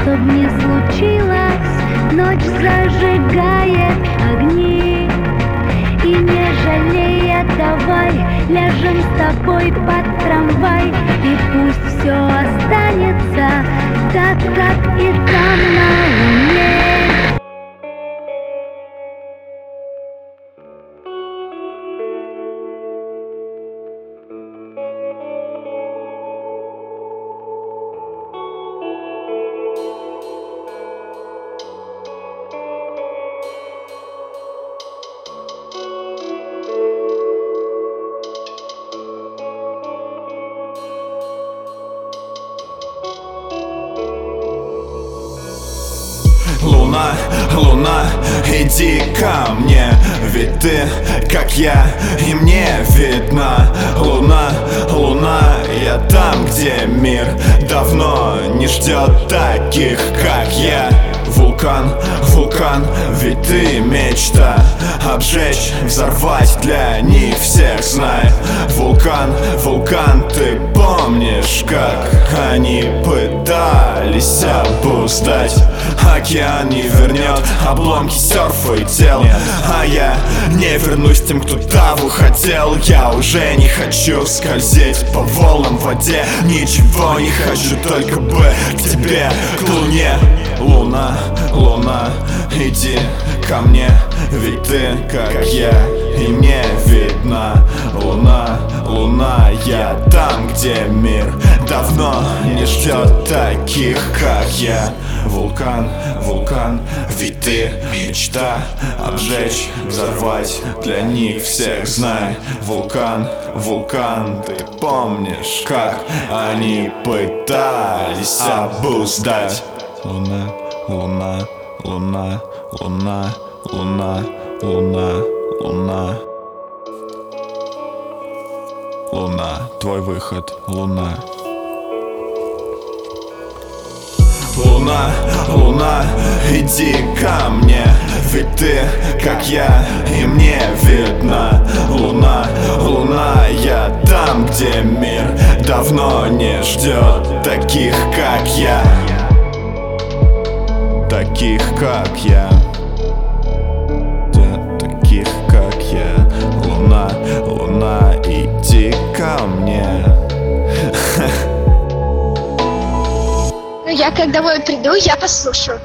чтоб не случилось, ночь зажигает огни. И не жалея, давай ляжем с тобой под трамвай, и пусть все останется так, как и там на Луне. Луна, луна, иди ко мне, ведь ты, как я, и мне видна. Луна, луна, я там, где мир давно не ждет таких, как я. Вулкан, вулкан, ведь ты мечта обжечь, взорвать для них всех, знай. Вулкан, вулкан, ты помнишь, как они пытались обуздать? Океан не вернет обломки серфа и тел, а я не вернусь тем, кто того хотел. Я уже не хочу скользить по волнам в воде, ничего не хочу, только бы к тебе, к луне. Луна, луна, иди ко мне, ведь ты, как я, и мне видна. Луна, луна, я там, где мир давно не ждет таких, как я. Вулкан, вулкан, ведь ты мечта обжечь, взорвать для них всех, знай. Вулкан, вулкан, ты помнишь, как они пытались обуздать? Луна, луна, луна, луна, луна, луна, луна. Луна, твой выход, луна. Луна, луна, иди ко мне, ведь ты, как я, и мне видна. Луна, луна, я там, где мир давно не ждет таких, как я. Таких, как я. Таких, как я. Луна, луна, иди ко мне. Ну я как домой приду, я послушаю.